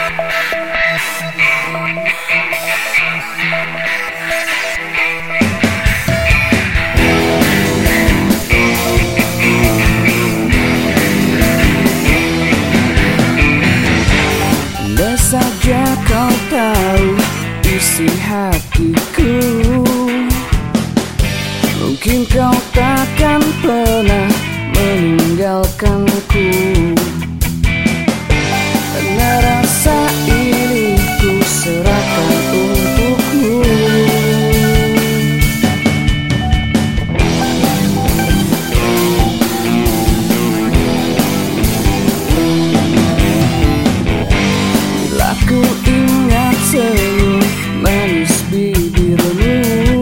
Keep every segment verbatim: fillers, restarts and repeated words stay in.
Andai saja kau tahu isi hatiku, mungkin kau takkan pernah meninggalkanku. Karena rasa ini ku serahkan untukmu. Bila ku ingat senyum manis bibirmu,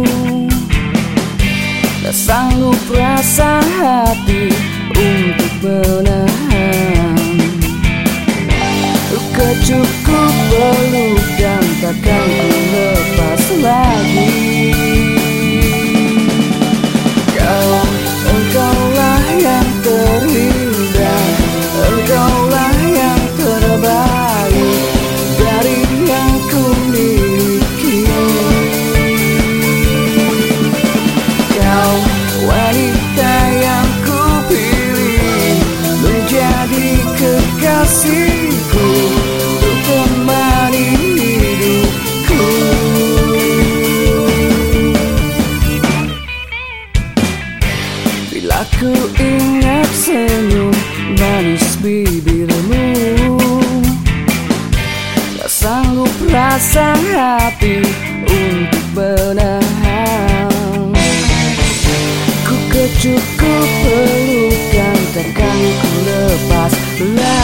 tak sanggup rasa hati untuk menahan. Ku cukup peluk dan takkan ku lepas lagi. Kau, engkaulah yang terindah, engkaulah yang terbaik dari yang ku miliki. Kau wanita yang ku pilih menjadi kekasihku, untuk temani hidupku. Bila ku ingat senyum manis bibirmu, tak sanggup rasa hati untuk menahan. Ku kecukup pelukan, takkan ku lepas lagi.